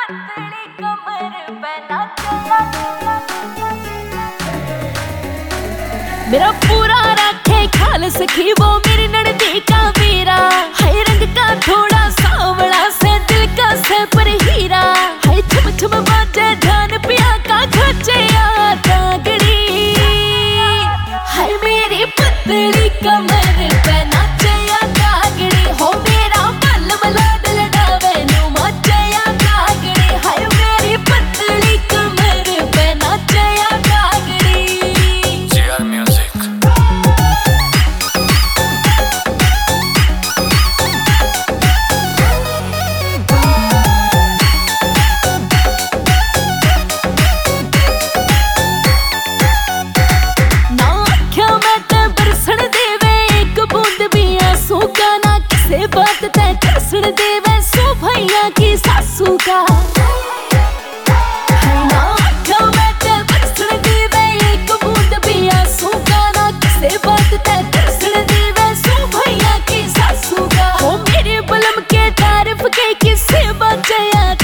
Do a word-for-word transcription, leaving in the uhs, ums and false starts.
पतली कमर पे नाचना मेरा पूरा रखे ख्याल सखी वो मेरी नड़दी का वीरा है रंग का थोड़ा सांवला से दिल का से पर हीरा है छम छम बाजे ध्यान पिया का खचे तागड़ी है मेरी पतली कमर पे नाचया तागड़ी हो मेरा बल बलाड लड़ावे नु मचया तागड़ी है मेरी पतली कमर पे नाचया तागड़ी जी आर म्यूजिक बात तय कर सुन दे वैसो भैया की सासू का है ना क्या मैं तय कर सुन दे वे एक बूंद भी आंसू का ना किसे बात तय कर सुन दे वैसो भैया की सासू का हो मेरे बलम के तारीफ के किसे बचया